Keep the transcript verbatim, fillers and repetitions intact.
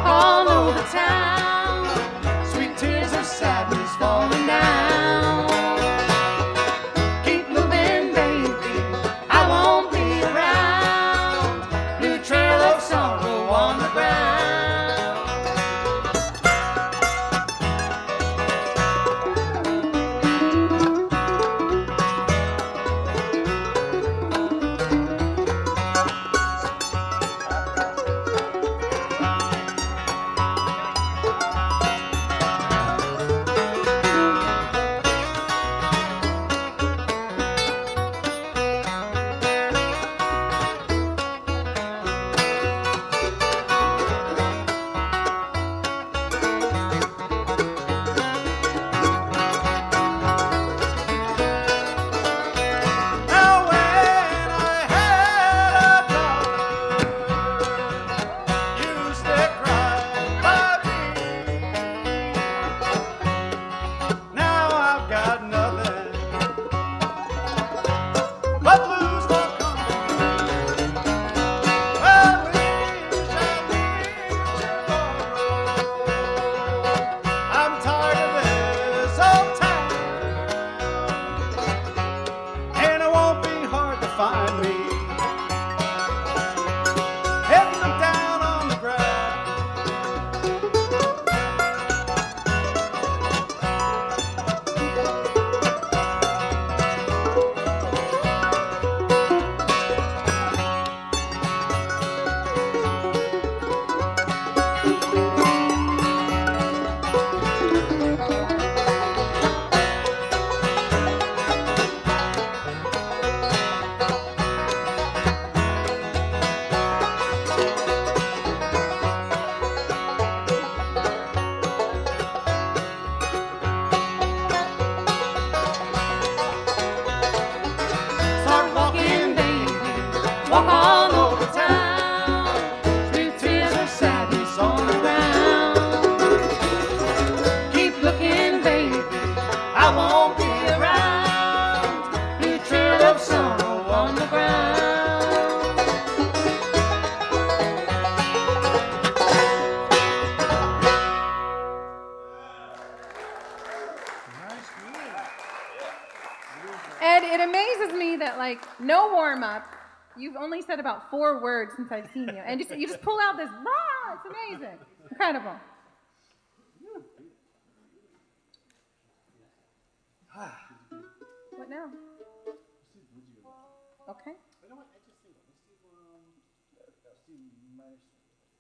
walk all over town. Sweet tears of sadness falling down. Keep moving, baby, I won't be around. Blue trail of sorrow on the ground. Find me heading them down on the ground. Walk all over town, sweet tears of sadness on the ground. Keep looking, baby, I won't be around. Blue trail of sorrow on the ground. Ed, it amazes me that, like, no warm-up. You've only said about four words since I've seen you. And just, you just pull out this, ah, it's amazing. Incredible. What now? Okay.